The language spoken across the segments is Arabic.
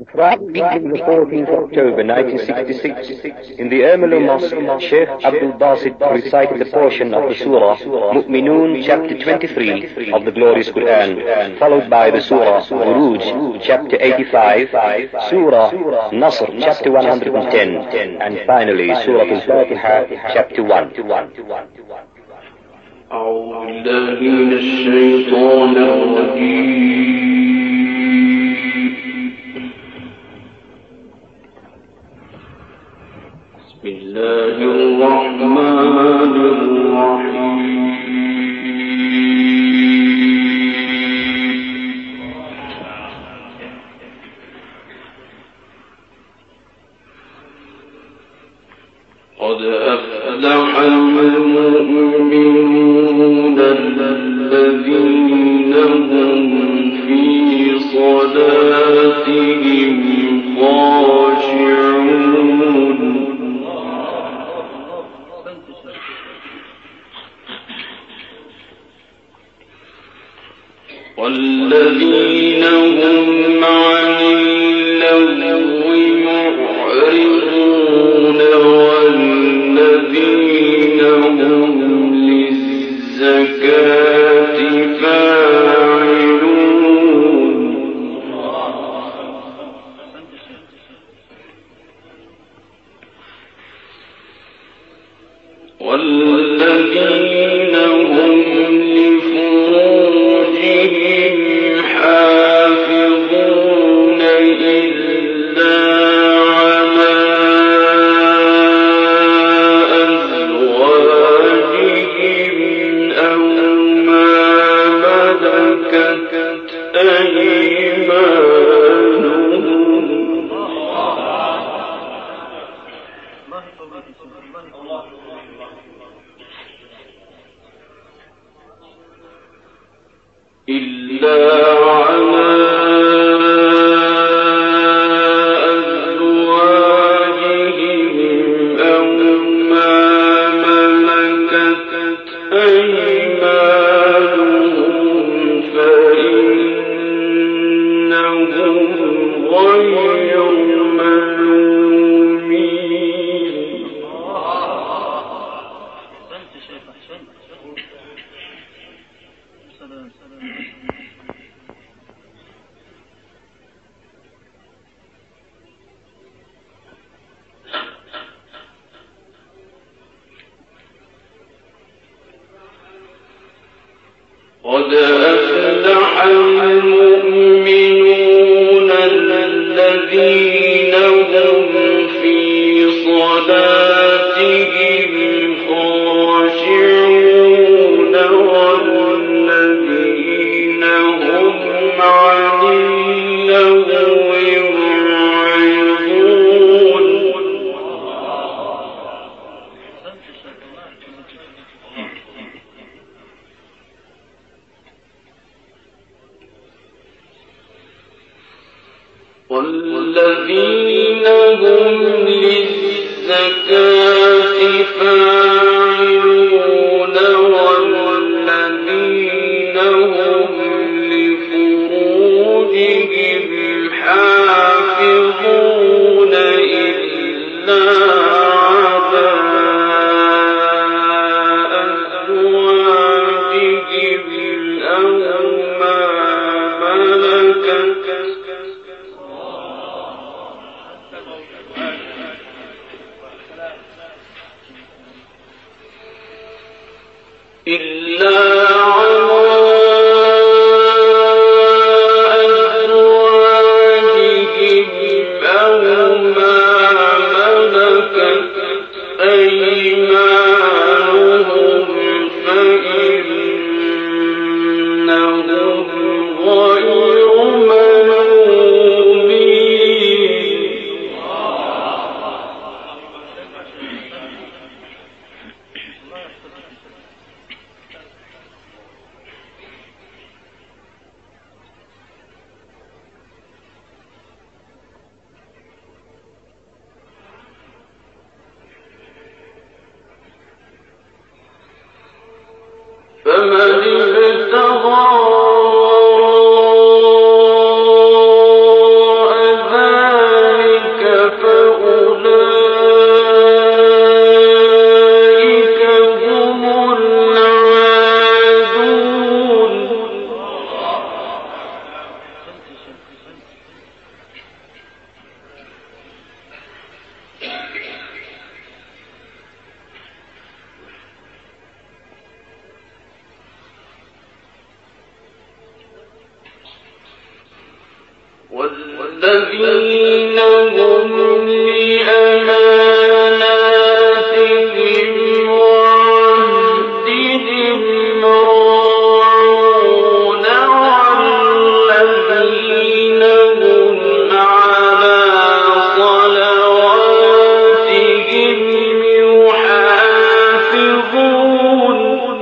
Friday, the 14th October 1966, in the Ermelo Mosque, Sheikh Abdul Basit recited a portion of the Surah Mu'minun, chapter 23 of the glorious Quran, followed by the Surah Buruj, chapter 85, Surah Nasr, chapter 110, and finally Surah Al-Fatiha, chapter 1. أعوذ بالله من الشيطان الرجيم. بسم الله الرحمن الرحيم. قد أفلح المؤمنون الذين هم في صلاتهم خاشعون والذين هم عن اللغو معرضون والذين هم للزكاة فاعلون والذين هم لفروجهم حافظون إلا على أزواجهم أو ما ملكت أيمانهم إلا على أزواجهم أو ما ملكت أيمانهم فإنهم غير ملومين قد أفلح المؤمنون الذين هم في صلاتهم خاشعون والذين هم عن اللغو معرضون والذين هم للزكاة فاعلون والذين هم لفروجهم حافظون إلا على أزواجهم أو ما ملكت إلا على أزواجهم أو ما ملكت أيمانهم فإنهم غير ملومين والذين هم لأماناتهم وعهدهم راعون والذين هم على صلواتهم يحافظون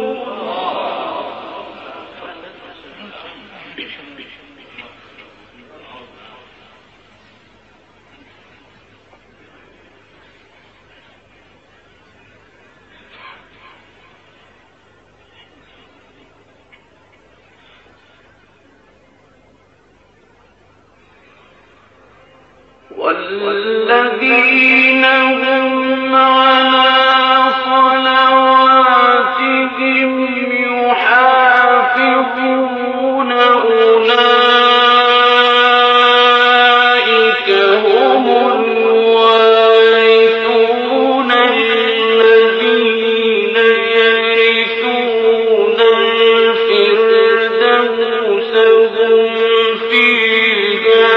والذين هم على صلواتهم يحافظون أولئك هم الوارثون الذين يرثون الفردوس هم فيها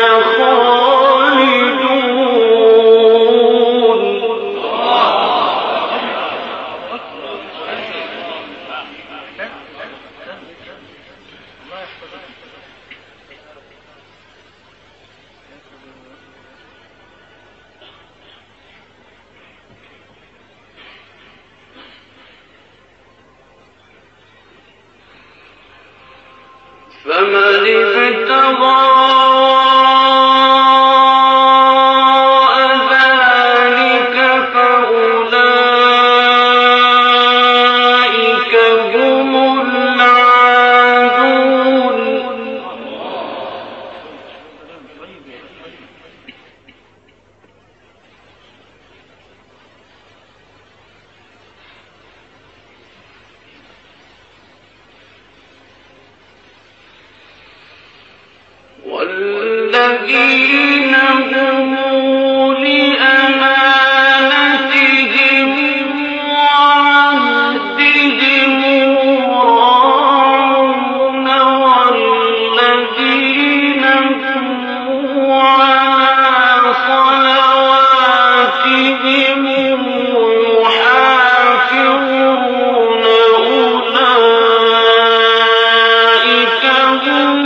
فمن ابتغى وراء ذلك فأولئك هم العادون والذين هم لأمانتهم وعهدهم راعون والذين هم على صلواتهم يحافظون أولئك هم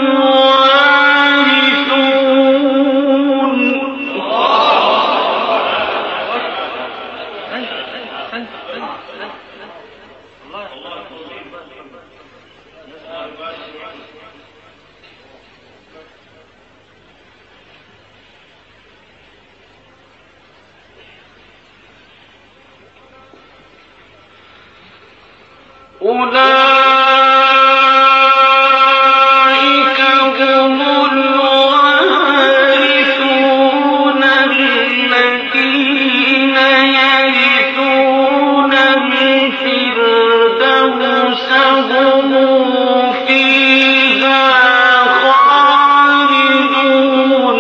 أولئك هم الوارثون الذين يرثون الفردوس هم فيها خالدون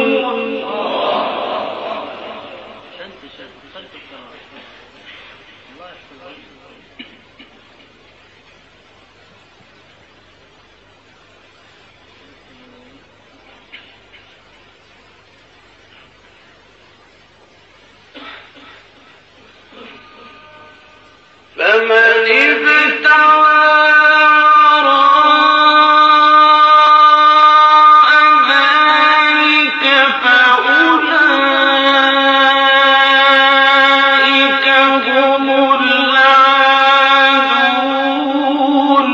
فمن ابتغى وراء ذلك فأولئك هم العادون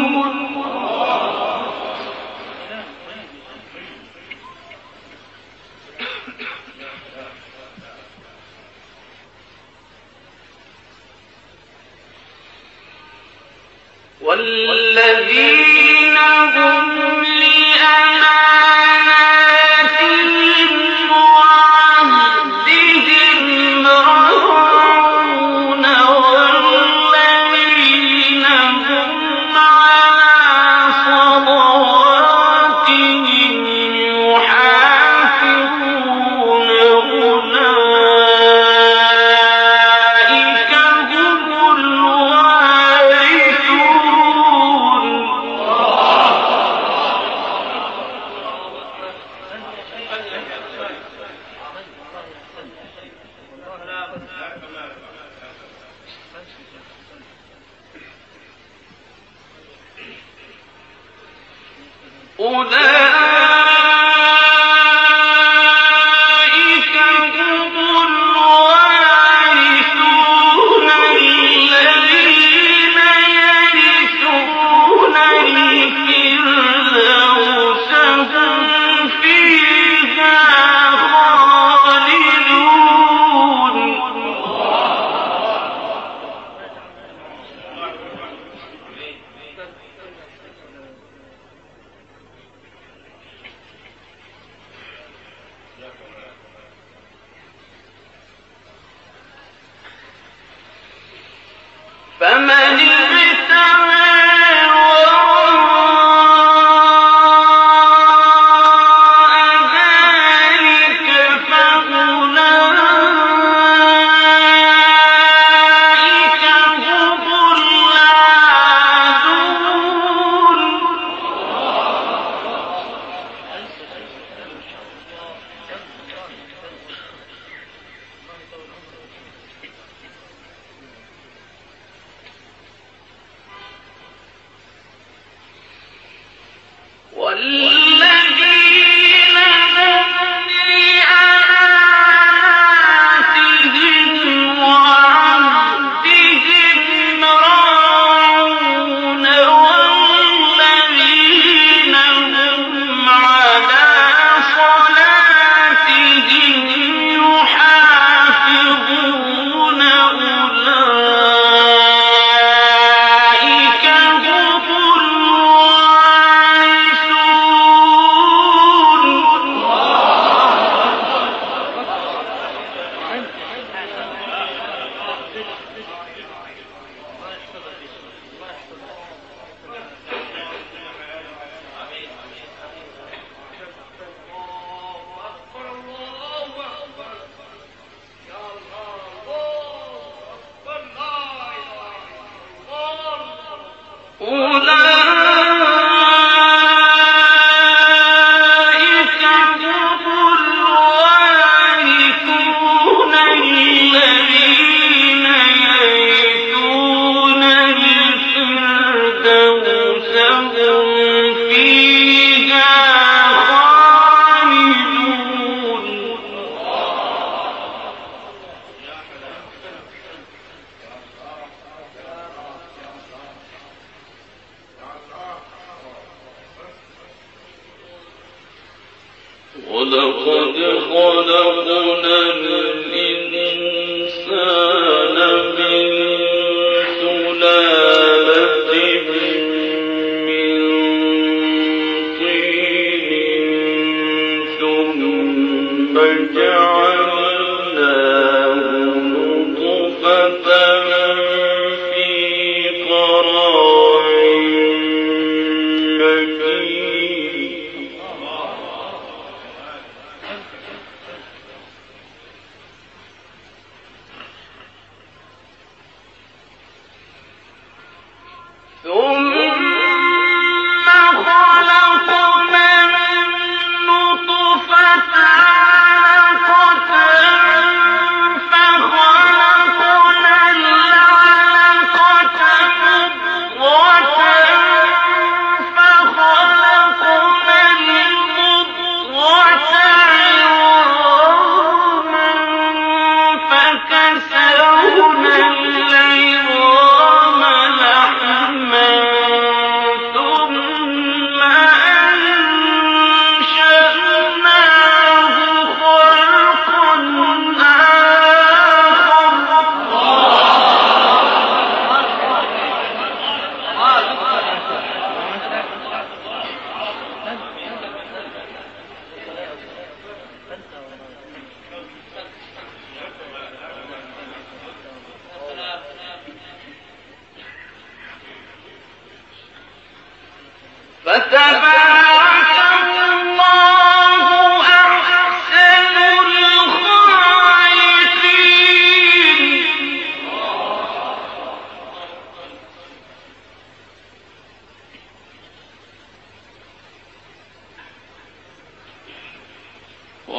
والذين هم لأماناتهم وعهدهم راعون والذين هم على صلواتهم يحافظون أولئك هم الوارثون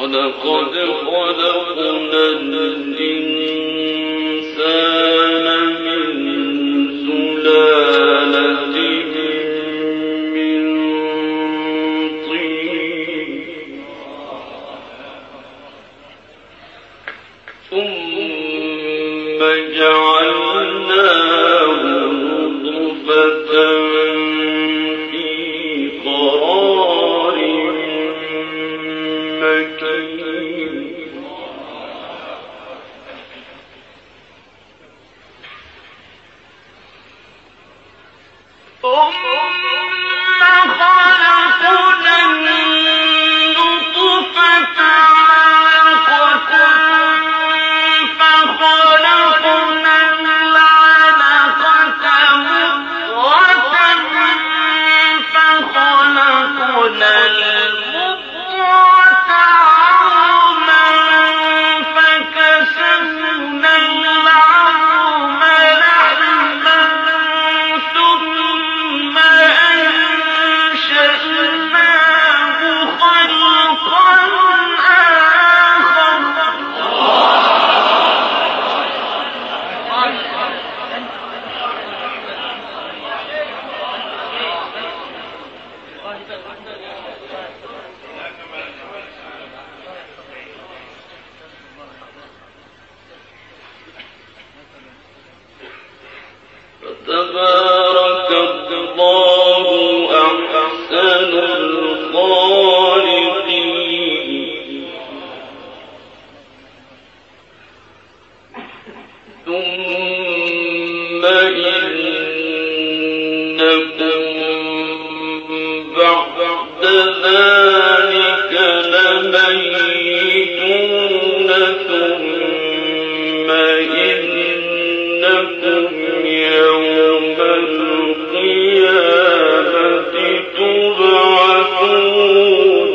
ولقد خلقنا الإنسان من سلالة من طين ثم جعلناه نطفة في قرار مكين ثم خلقنا النطفة علقة فخلقنا العلقة مضغة فخلقنا المضغة عظما فكسونا العظم لحما ثم أنشأناه خلقا آخر فتبارك الله أحسن الخالقين ثم إنكم بعد ذلك لميتون ثم إنكم يوم القيامة تبعثون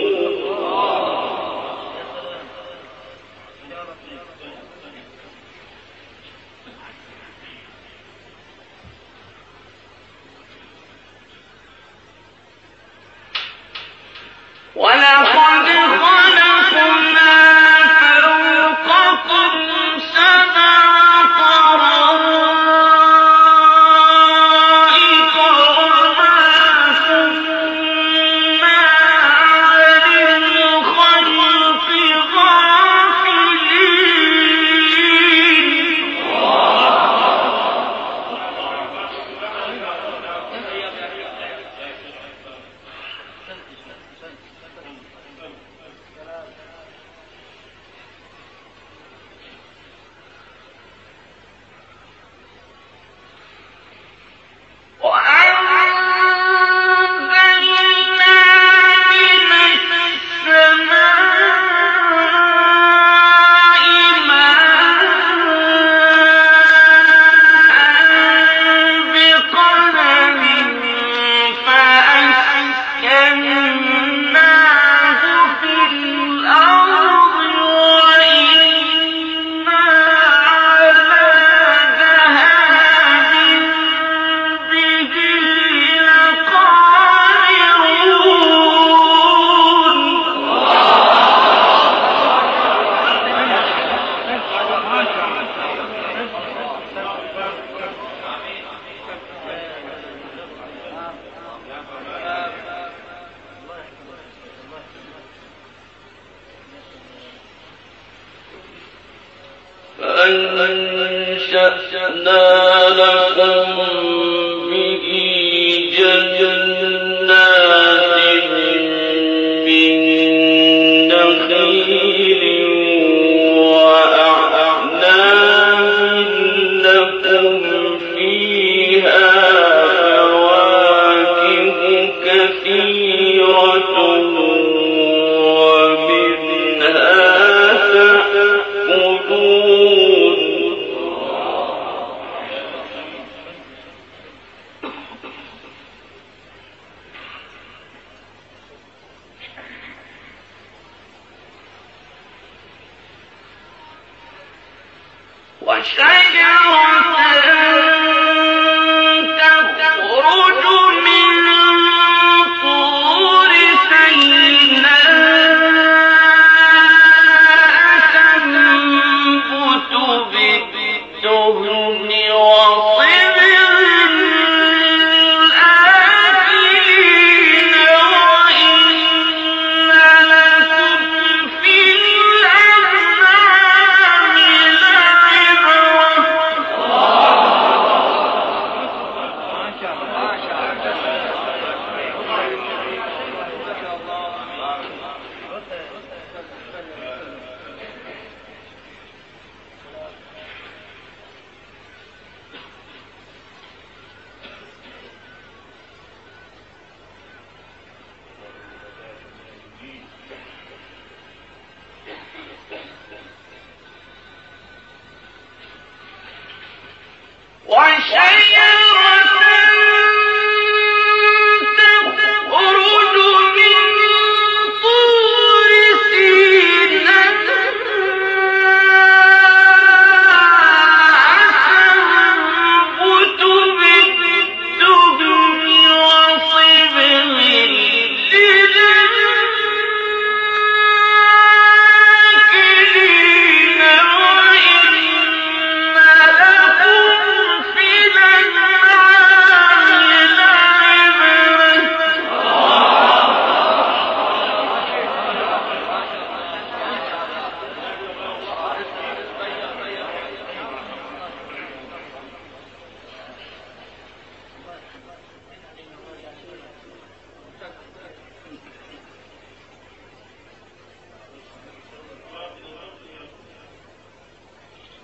ولقد خلقنا فوقكم سبع طرائق وما كنا عن الخلق غافلين وأنزلنا من السماء ماء بقدر فأسكناه في الأرض وإنا على ذهاب به فأنشأنا لكم به جنات من نخيل وأعناب لكم فيها فواكه كثيرة ومنها تأكلون وشجرة تخرج من طور سيناء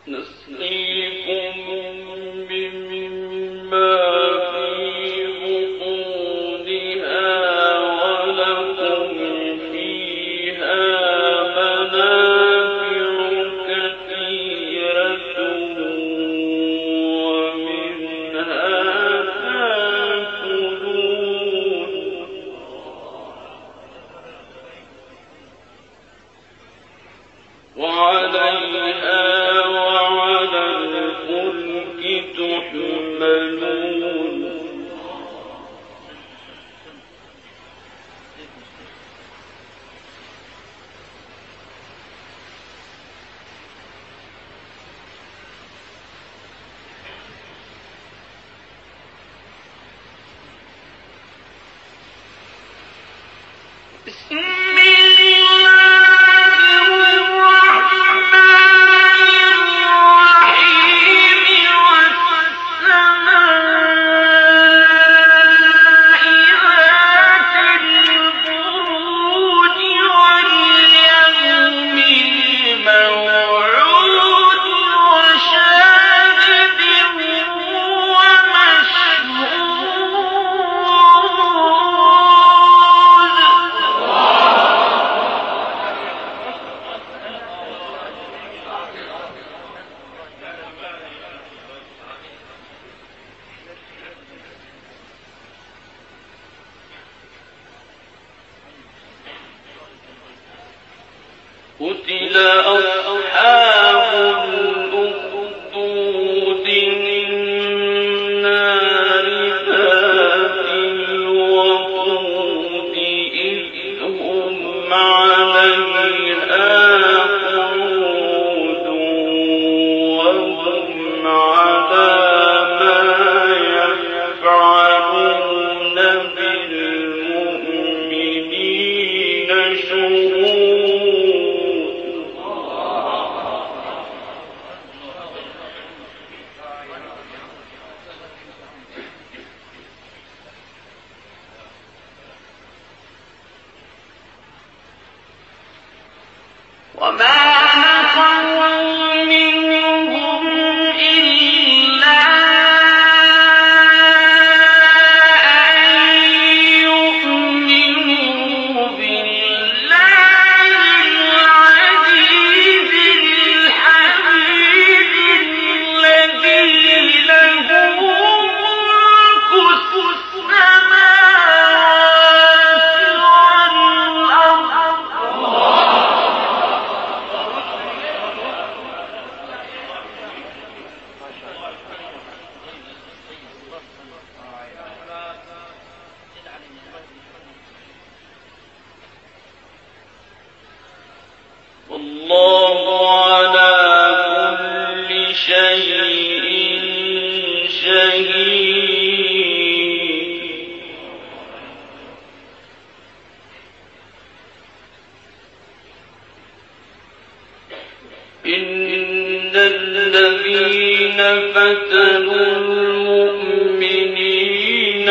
قتل أصحاب الأخدود النار ذات الوقود إذ هم عليها قعود وهم على ما يفعلون بالمؤمنين شهود. والله على كل شيء شهيد. إن الذين فتنوا المؤمنين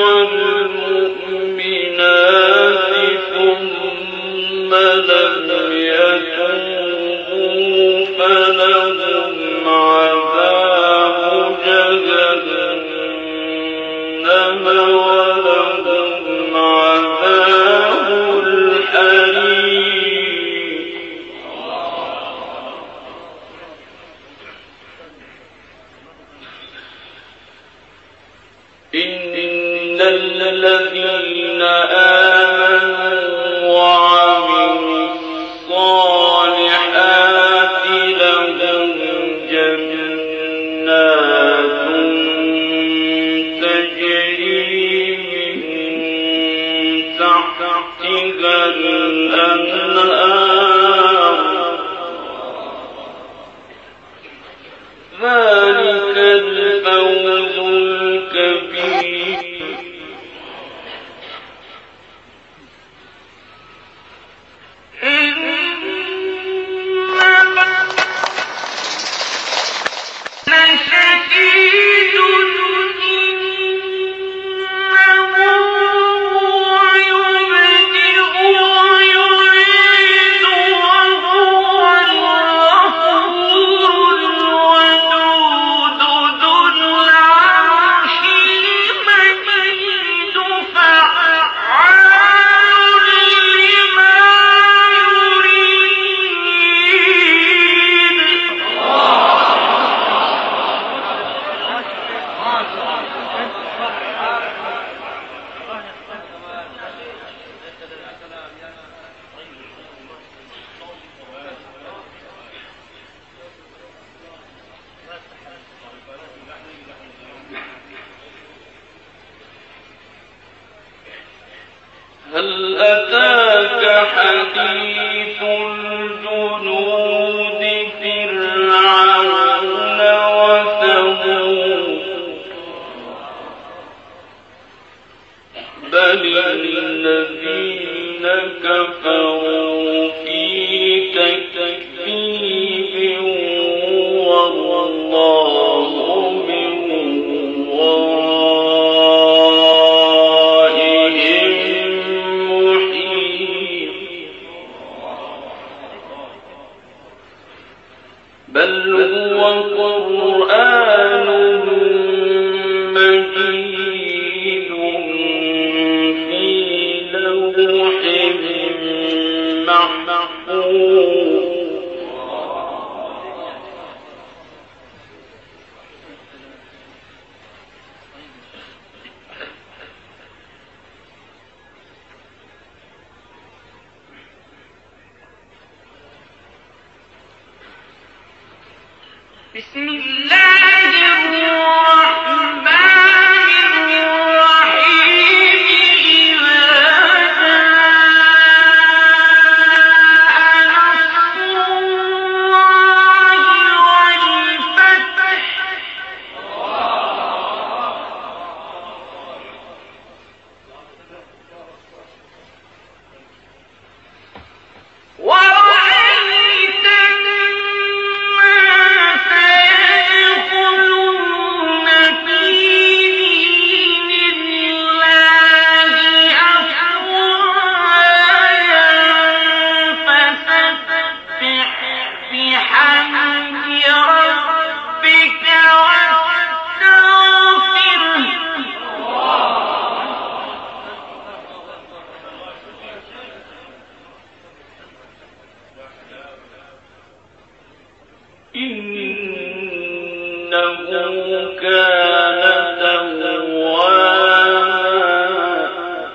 والمؤمنات ثم لم يتوبوا فلهم عذاب جهنم ولهم عذاب الحريق. إن الذين آمنوا وعملوا الصالحات لهم جنات تجري من تحتها الأنهار ذلك الفوز الكبير. حديث الجنود فرعون وثمود بل الذين كفروا في تكذيب والله من ورائهم محيط بل هو قرآن مجيد في لوح محفوظ بسم الله الرحمن الرحيم إذا جاء نصر الله والفتح ورأيت الناس يدخلون في دين الله أفواجا فسبح بحمد ربك واستغفره إنه كان توابا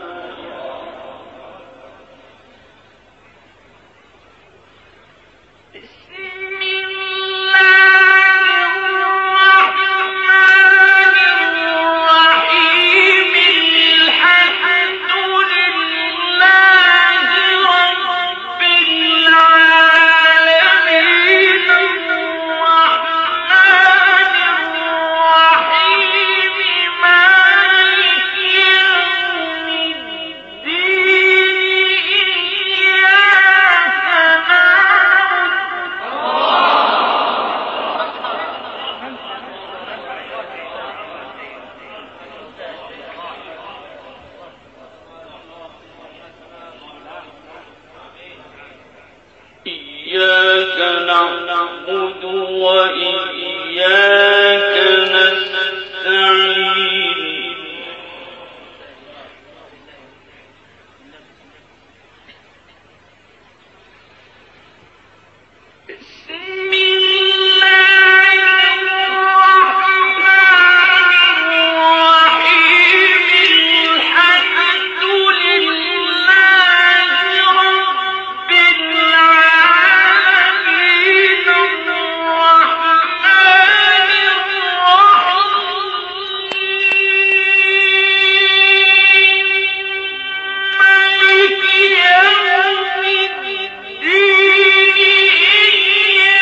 بسم الله الرحمن الرحيم الحمد لله رب العالمين الرحمن الرحيم مالك يوم الدين إياك نعبد وإياك نستعين بسم الله الرحمن الرحيم الحمد لله رب العالمين الرحمن الرحيم مالك يوم الدين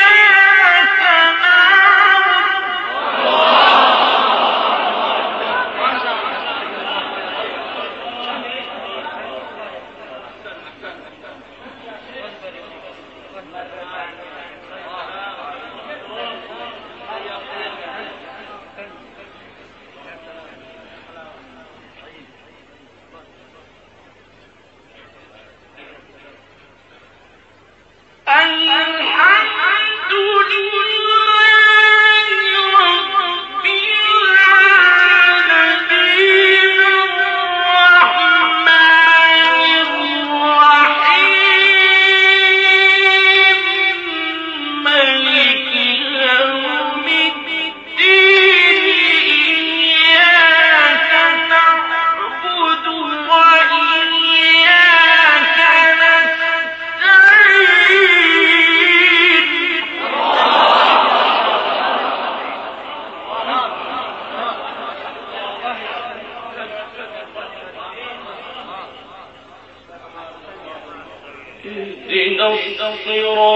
ينتصرون